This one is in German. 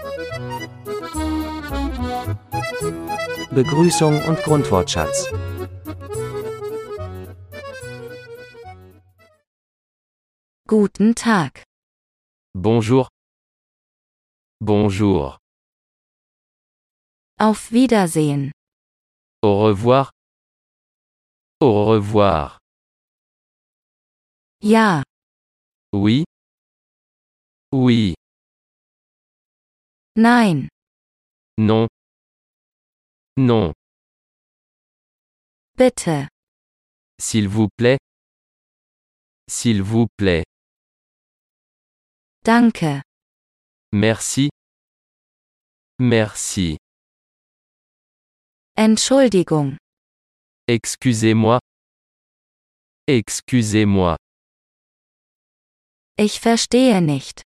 Begrüßung und Grundwortschatz. Guten Tag. Bonjour. Bonjour. Auf Wiedersehen. Au revoir. Au revoir. Ja, Oui. Oui. nein, Non. Non. bitte, S'il vous plaît. S'il vous plaît. danke, Merci. Merci. Entschuldigung, Excusez-moi. Excusez-moi. ich verstehe nicht.